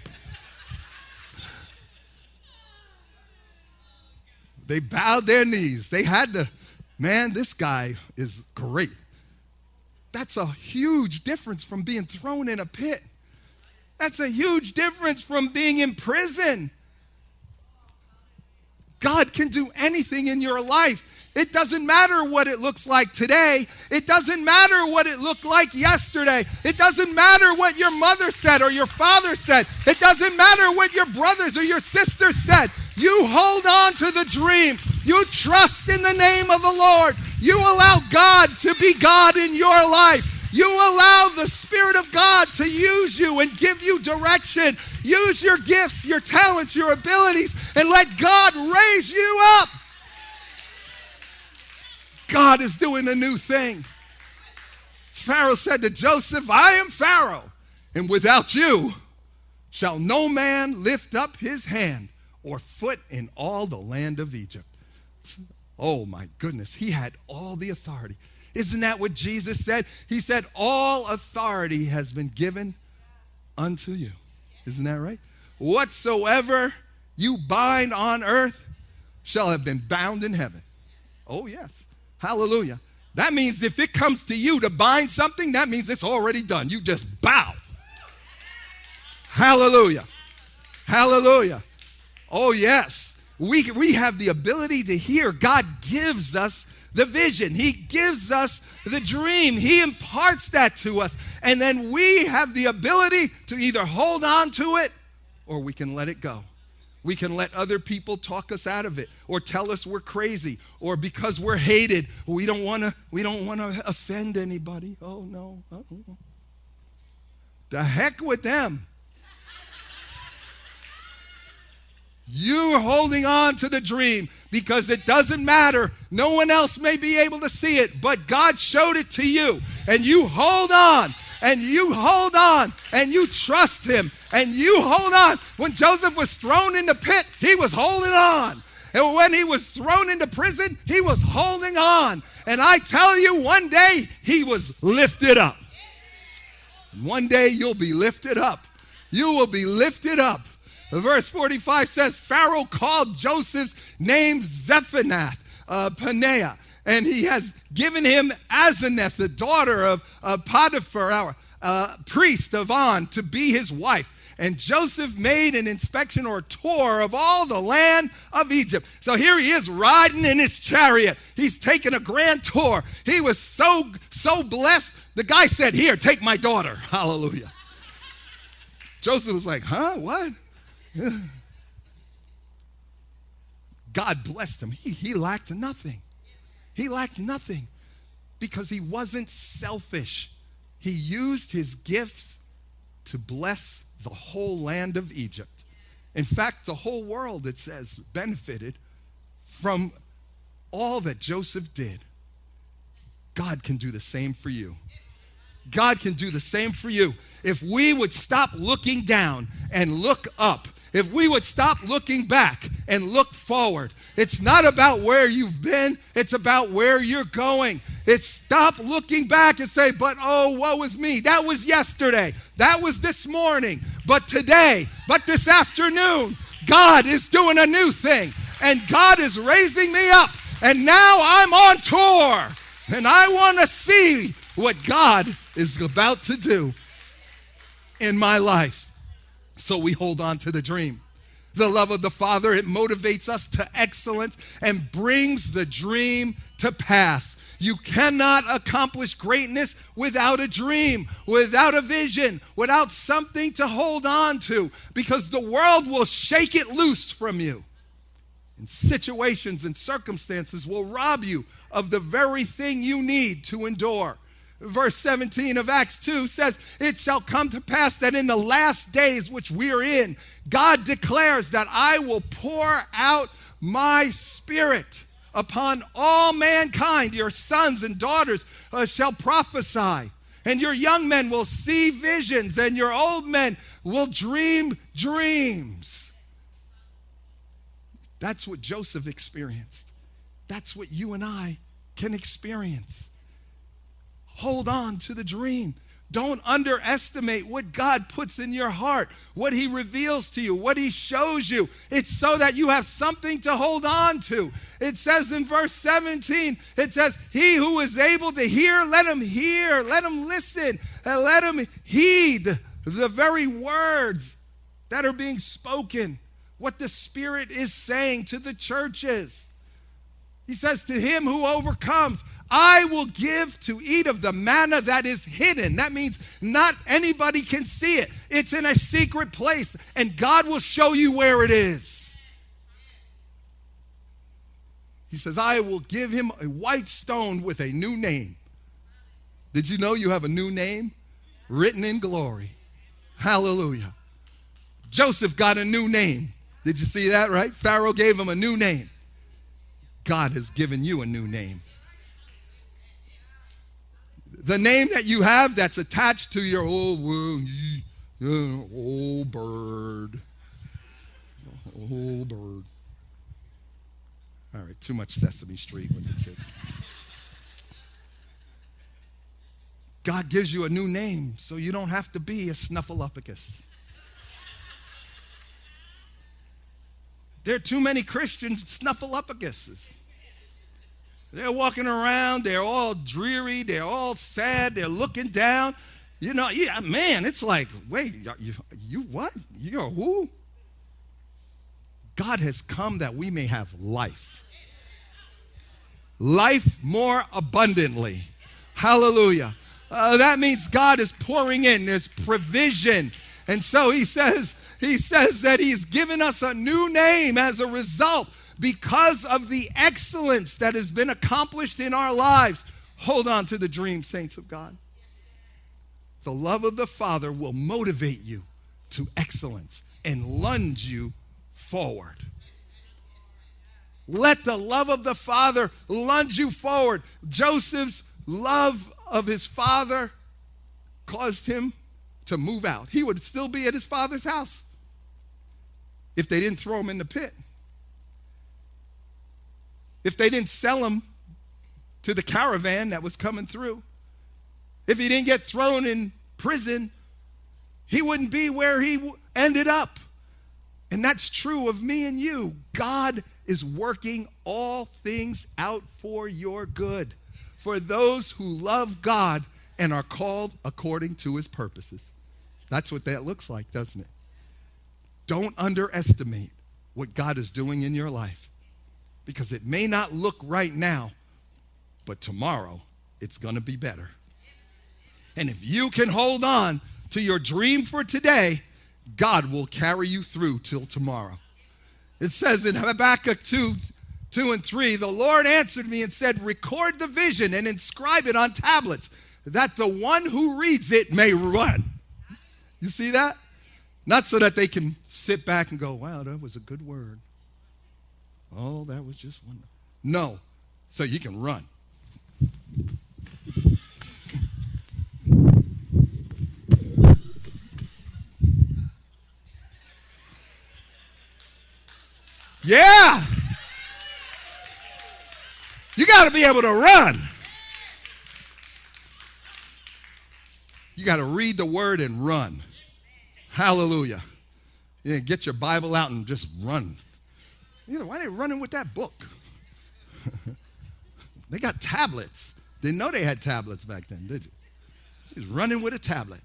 They bowed their knees. They had to, man, this guy is great. That's a huge difference from being thrown in a pit. That's a huge difference from being in prison. God can do anything in your life. It doesn't matter what it looks like today. It doesn't matter what it looked like yesterday. It doesn't matter what your mother said or your father said. It doesn't matter what your brothers or your sisters said. You hold on to the dream. You trust in the name of the Lord. You allow God to be God in your life. You allow the Spirit of God to use you and give you direction. Use your gifts, your talents, your abilities, and let God raise you up. God is doing a new thing. Pharaoh said to Joseph, I am Pharaoh, and without you shall no man lift up his hand or foot in all the land of Egypt. Oh my goodness, he had all the authority. Isn't that what Jesus said? He said, all authority has been given unto you. Isn't that right? Whatsoever you bind on earth shall have been bound in heaven. Oh yes, hallelujah. That means if it comes to you to bind something, that means it's already done. You just bow. Hallelujah, hallelujah. Oh yes, we, we have the ability to hear. God gives us the vision. He gives us the dream. He imparts that to us. And then we have the ability to either hold on to it or we can let it go. We can let other people talk us out of it or tell us we're crazy, or because we're hated, we don't want to we don't want to offend anybody. Oh, no. Uh-uh. The heck with them. You're holding on to the dream because it doesn't matter. No one else may be able to see it, but God showed it to you. And you hold on, and you hold on, and you trust him, and you hold on. When Joseph was thrown in the pit, he was holding on. And when he was thrown into prison, he was holding on. And I tell you, one day he was lifted up. One day you'll be lifted up. You will be lifted up. Verse forty-five says, Pharaoh called Joseph's name Zephanath, uh, Paneah, and he has given him Asenath, the daughter of uh, Potiphar, our uh, priest of On, to be his wife. And Joseph made an inspection or tour of all the land of Egypt. So here he is riding in his chariot. He's taking a grand tour. He was so, so blessed. The guy said, here, take my daughter. Hallelujah. Joseph was like, huh, what? God blessed him. He, he lacked nothing. He lacked nothing because he wasn't selfish. He used his gifts to bless the whole land of Egypt. In fact, the whole world, it says, benefited from all that Joseph did. God can do the same for you. God can do the same for you. If we would stop looking down and look up, if we would stop looking back and look forward. It's not about where you've been, it's about where you're going. It's stop looking back and say, but oh, woe is me. That was yesterday. That was this morning. But today, but this afternoon, God is doing a new thing. And God is raising me up. And now I'm on tour. And I want to see what God is about to do in my life. So we hold on to the dream. The love of the Father, it motivates us to excellence and brings the dream to pass. You cannot accomplish greatness without a dream, without a vision, without something to hold on to, because the world will shake it loose from you. And situations and circumstances will rob you of the very thing you need to endure. Verse seventeen of Acts two says, it shall come to pass that in the last days which we are in, God declares that I will pour out my spirit upon all mankind. Your sons and daughters uh, shall prophesy, and your young men will see visions, and your old men will dream dreams. That's what Joseph experienced. That's what you and I can experience. Hold on to the dream. Don't underestimate what God puts in your heart, what he reveals to you, what he shows you. It's so that you have something to hold on to. It says in verse seventeen, it says, he who is able to hear, let him hear, let him listen, and let him heed the very words that are being spoken, what the Spirit is saying to the churches. He says, to him who overcomes, I will give to eat of the manna that is hidden. That means not anybody can see it. It's in a secret place, and God will show you where it is. He says, I will give him a white stone with a new name. Did you know you have a new name? Written in glory. Hallelujah. Joseph got a new name. Did you see that, right? Pharaoh gave him a new name. God has given you a new name. The name that you have that's attached to your old, well, old bird. Old bird. All right, too much Sesame Street with the kids. God gives you a new name so you don't have to be a snuffleupagus. There are too many Christians snuffleupaguses. They're walking around, they're all dreary, they're all sad, they're looking down. You know, yeah, man, it's like, wait, you, you what? You're who? God has come that we may have life. Life more abundantly. Hallelujah. Uh, that means God is pouring in. There's provision. And so he says, He says that he's given us a new name as a result because of the excellence that has been accomplished in our lives. Hold on to the dream, saints of God. The love of the Father will motivate you to excellence and lunge you forward. Let the love of the Father lunge you forward. Joseph's love of his father caused him to move out. He would still be at his father's house if they didn't throw him in the pit. If they didn't sell him to the caravan that was coming through. If he didn't get thrown in prison, he wouldn't be where he ended up. And that's true of me and you. God is working all things out for your good, for those who love God and are called according to his purposes. That's what that looks like, doesn't it? Don't underestimate what God is doing in your life, because it may not look right now, but tomorrow it's going to be better. And if you can hold on to your dream for today, God will carry you through till tomorrow. It says in Habakkuk two, two and three, the Lord answered me and said, record the vision and inscribe it on tablets, that the one who reads it may run. You see that? Not so that they can sit back and go, wow, that was a good word. Oh, that was just one. No, so you can run. Yeah. You got to be able to run. You got to read the word and run. Hallelujah. Yeah, get your Bible out and just run. You know, why are they running with that book? They got tablets. Didn't know they had tablets back then, did you? He's running with a tablet.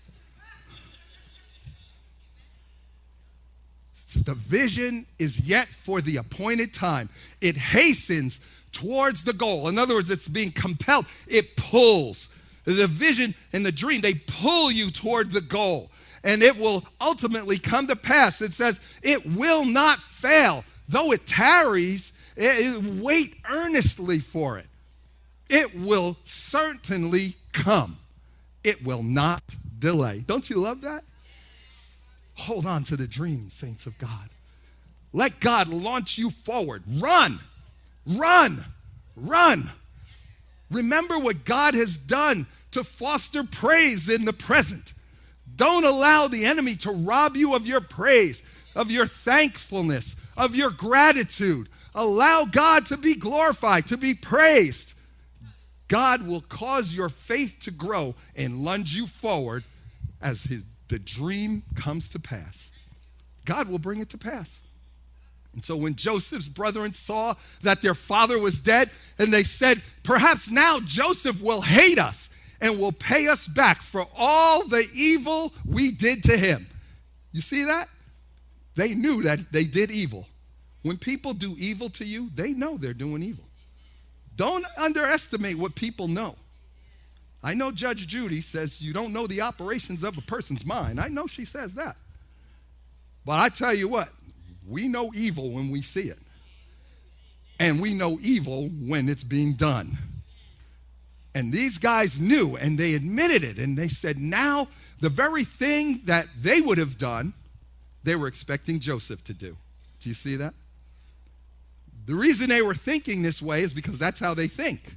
The vision is yet for the appointed time. It hastens towards the goal. In other words, it's being compelled. It pulls. The vision and the dream, they pull you toward the goal. And it will ultimately come to pass. It says, it will not fail. Though it tarries, it, wait earnestly for it. It will certainly come. It will not delay. Don't you love that? Hold on to the dream, saints of God. Let God launch you forward. Run, run, run. Remember what God has done to foster praise in the present. Don't allow the enemy to rob you of your praise, of your thankfulness, of your gratitude. Allow God to be glorified, to be praised. God will cause your faith to grow and lunge you forward as his the dream comes to pass. God will bring it to pass. And so when Joseph's brethren saw that their father was dead, and they said, perhaps now Joseph will hate us and will pay us back for all the evil we did to him. You see that? They knew that they did evil. When people do evil to you, they know they're doing evil. Don't underestimate what people know. I know Judge Judy says you don't know the operations of a person's mind. I know she says that. But I tell you what, we know evil when we see it. And we know evil when it's being done. And these guys knew, and they admitted it, and they said now the very thing that they would have done, they were expecting Joseph to do. Do you see that? The reason they were thinking this way is because that's how they think.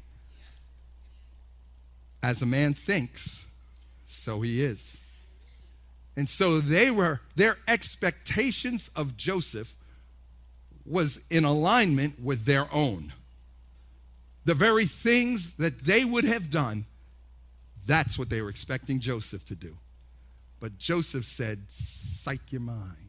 As a man thinks, so he is. And so they were, their expectations of Joseph was in alignment with their own. The very things that they would have done, that's what they were expecting Joseph to do. But Joseph said, psych your mind.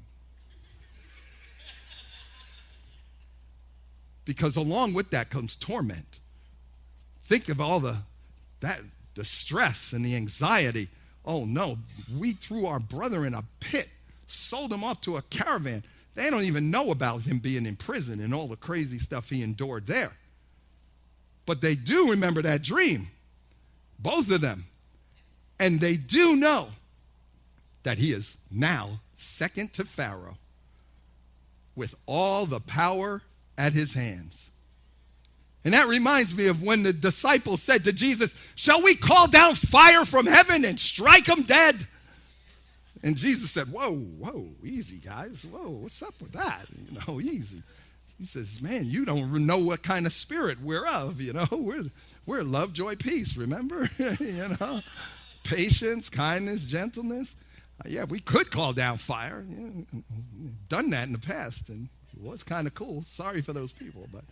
Because along with that comes torment. Think of all the that the stress and the anxiety. Oh no, we threw our brother in a pit, sold him off to a caravan. They don't even know about him being in prison and all the crazy stuff he endured there. But they do remember that dream, both of them. And they do know that he is now second to Pharaoh, with all the power at his hands. And that reminds me of when the disciples said to Jesus, shall we call down fire from heaven and strike them dead? And Jesus said, whoa, whoa, easy, guys. Whoa, what's up with that? You know, easy. He says, man, you don't know what kind of spirit we're of, you know. We're, we're love, joy, peace, remember? You know, patience, kindness, gentleness. Uh, yeah, we could call down fire. Yeah, done that in the past, and it was kind of cool. Sorry for those people, but,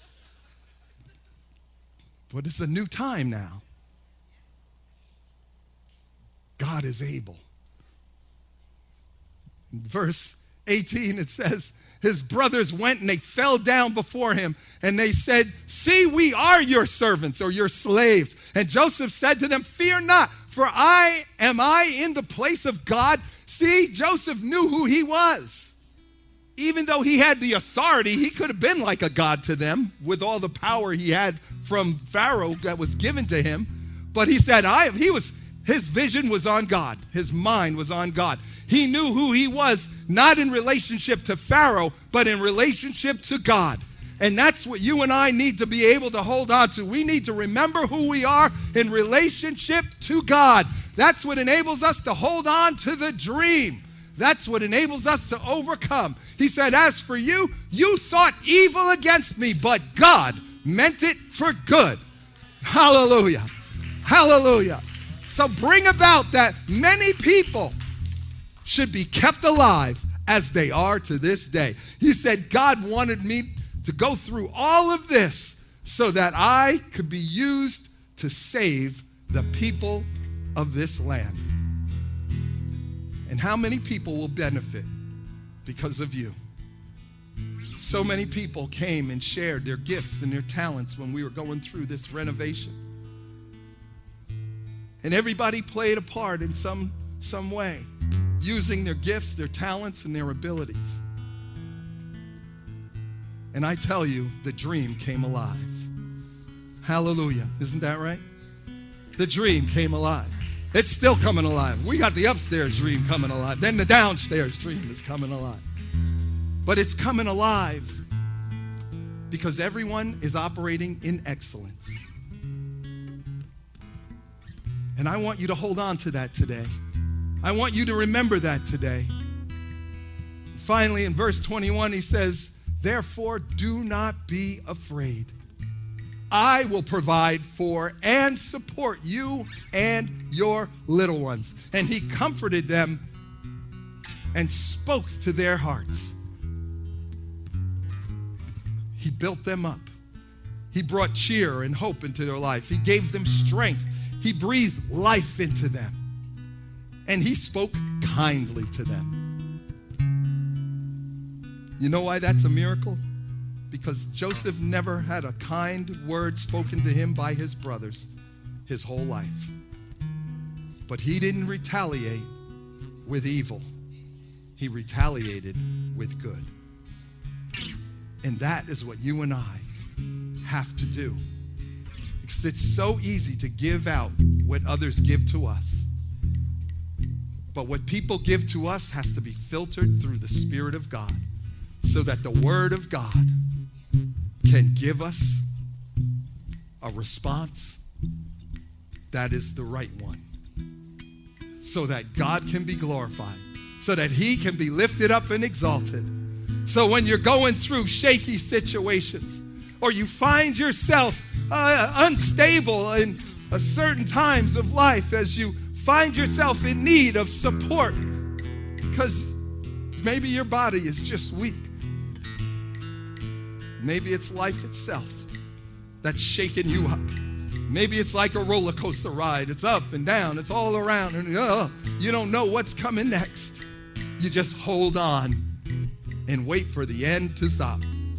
but it's a new time now. God is able. In verse eighteen, it says, his brothers went and they fell down before him and they said, see, we are your servants or your slaves. And Joseph said to them, fear not, for I am I in the place of God. See, Joseph knew who he was. Even though he had the authority, he could have been like a god to them with all the power he had from Pharaoh that was given to him. But he said, I he was, his vision was on God. His mind was on God. He knew who he was, not in relationship to Pharaoh, but in relationship to God. And that's what you and I need to be able to hold on to. We need to remember who we are in relationship to God. That's what enables us to hold on to the dream. That's what enables us to overcome. He said, as for you, you thought evil against me, but God meant it for good. Hallelujah. Hallelujah. So bring about that many people should be kept alive as they are to this day. He said, God wanted me to go through all of this so that I could be used to save the people of this land. And how many people will benefit because of you? So many people came and shared their gifts and their talents when we were going through this renovation. And everybody played a part in some, some way, using their gifts, their talents, and their abilities. And I tell you, the dream came alive. Hallelujah. Isn't that right? The dream came alive. It's still coming alive. We got the upstairs dream coming alive. Then the downstairs dream is coming alive. But it's coming alive because everyone is operating in excellence. And I want you to hold on to that today. I want you to remember that today. Finally, in verse twenty-one, he says, therefore, do not be afraid. I will provide for and support you and your little ones. And he comforted them and spoke to their hearts. He built them up. He brought cheer and hope into their life. He gave them strength. He breathed life into them. And he spoke kindly to them. You know why that's a miracle? Because Joseph never had a kind word spoken to him by his brothers his whole life. But he didn't retaliate with evil. He retaliated with good. And that is what you and I have to do. It's so easy to give out what others give to us. But what people give to us has to be filtered through the Spirit of God so that the Word of God can give us a response that is the right one. So that God can be glorified. So that He can be lifted up and exalted. So when you're going through shaky situations or you find yourself uh, unstable in uh, certain times of life as you find yourself in need of support because maybe your body is just weak. Maybe it's life itself that's shaking you up. Maybe it's like a roller coaster ride. It's up and down. It's all around. And uh, you don't know what's coming next. You just hold on and wait for the end to stop.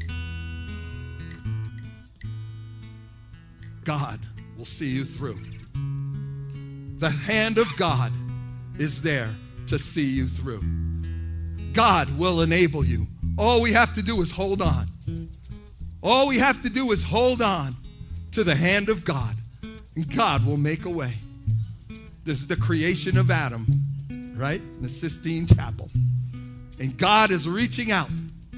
God will see you through. The hand of God is there to see you through. God will enable you. All we have to do is hold on. All we have to do is hold on to the hand of God, and God will make a way. This is the creation of Adam, right? In the Sistine Chapel. And God is reaching out.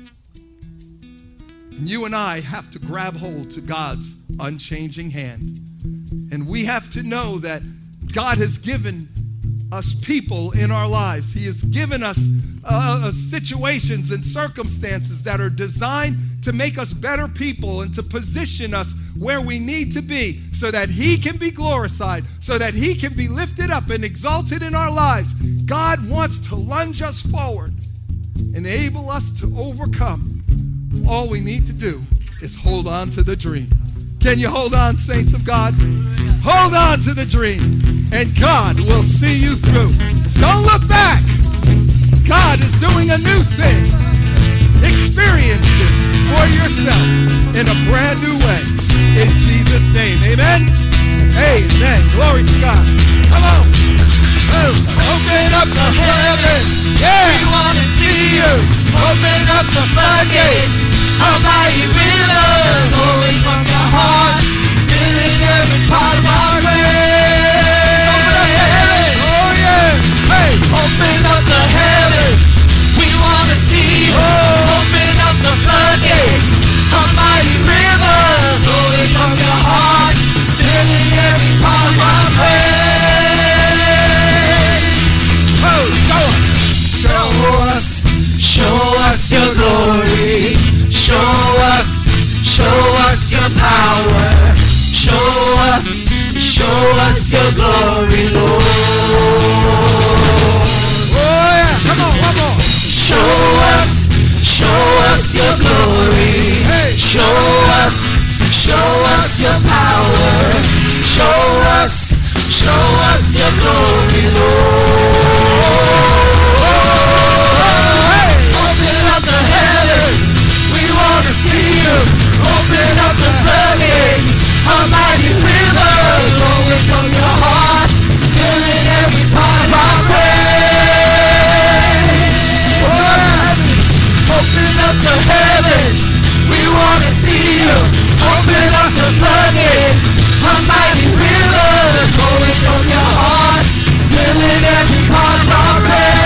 And you and I have to grab hold to God's unchanging hand. And we have to know that God has given us people in our lives. He has given us uh, situations and circumstances that are designed to make us better people and to position us where we need to be so that he can be glorified, so that he can be lifted up and exalted in our lives. God wants to lunge us forward, enable us to overcome. All we need to do is hold on to the dream. Can you hold on, saints of God? Hold on to the dream, and God will see you through. Don't look back. God is doing a new thing. Experience it for yourself in a brand new way. In Jesus' name, amen? Amen. Glory to God. Come on. Open up the heavens. Yeah. We want to see you. Open up the floodgates. A mighty river flowing from your heart, filling every part of our brain. Open up the heavens. Oh, yeah. Hey. Open up the heavens. We want to see you. Oh. Open up the floodgates. A mighty river flowing from your heart, filling every part of our brain. Oh, show us. Show us, show us your glory. Show us, show us your power. Show us, show us your glory, Lord. Oh yeah, come on, one more. Show us, show us your glory. Hey. Show us, show us your power. Show us, show us your glory, Lord. Hey. Open up the heavens. We want to see you. Open up the floodgates. A mighty river flowing from your heart, filling every part of our brain. Open up the heavens. We want to see you. Open up the floodgates. A mighty river flowing from your heart, filling every part of our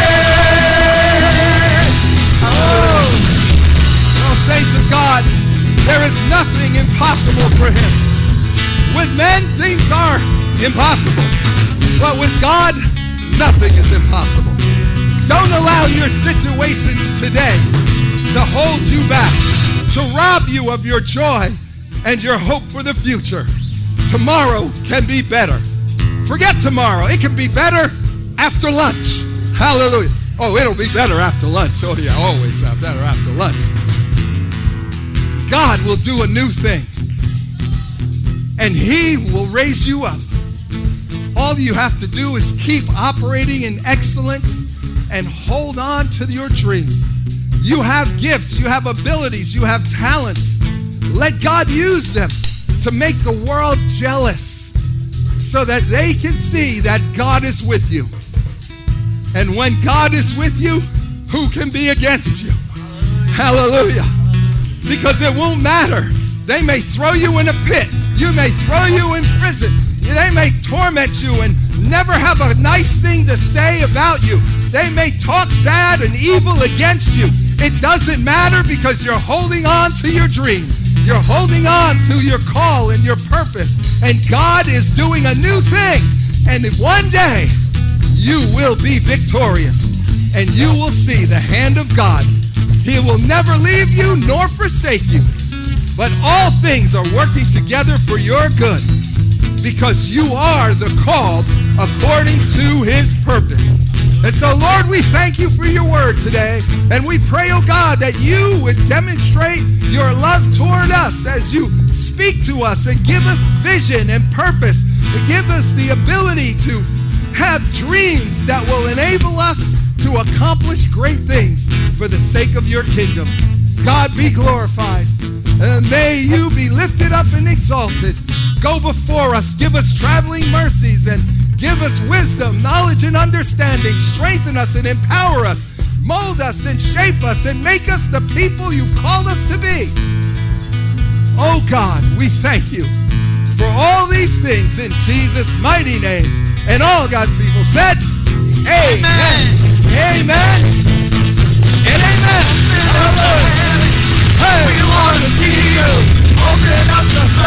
brain. Oh. Saints of God, there is nothing impossible for him. With men, things are impossible. But with God, nothing is impossible. Don't allow your situation today to hold you back, to rob you of your joy and your hope for the future. Tomorrow can be better. Forget tomorrow. It can be better after lunch. Hallelujah. Oh, it'll be better after lunch. Oh, yeah, always better after lunch. God will do a new thing, and he will raise you up. All you have to do is keep operating in excellence and hold on to your dream. You have gifts, you have abilities, you have talents. Let God use them to make the world jealous so that they can see that God is with you. And when God is with you, who can be against you? Hallelujah. Because it won't matter. They may throw you in a pit. You may throw you in prison. They may torment you and never have a nice thing to say about you. They may talk bad and evil against you. It doesn't matter because you're holding on to your dream. You're holding on to your call and your purpose. And God is doing a new thing. And one day, you will be victorious. And you will see the hand of God. He will never leave you nor forsake you. But all things are working together for your good because you are the called according to his purpose. And so, Lord, we thank you for your word today. And we pray, oh God, that you would demonstrate your love toward us as you speak to us and give us vision and purpose and give us the ability to have dreams that will enable us to accomplish great things for the sake of your kingdom. God be glorified. And may you be lifted up and exalted. Go before us. Give us traveling mercies and give us wisdom, knowledge, and understanding. Strengthen us and empower us. Mold us and shape us and make us the people you've called us to be. Oh God, we thank you for all these things in Jesus' mighty name. And all God's people said, Amen. Amen. Amen. And amen. Hey. We want to see you. Open up the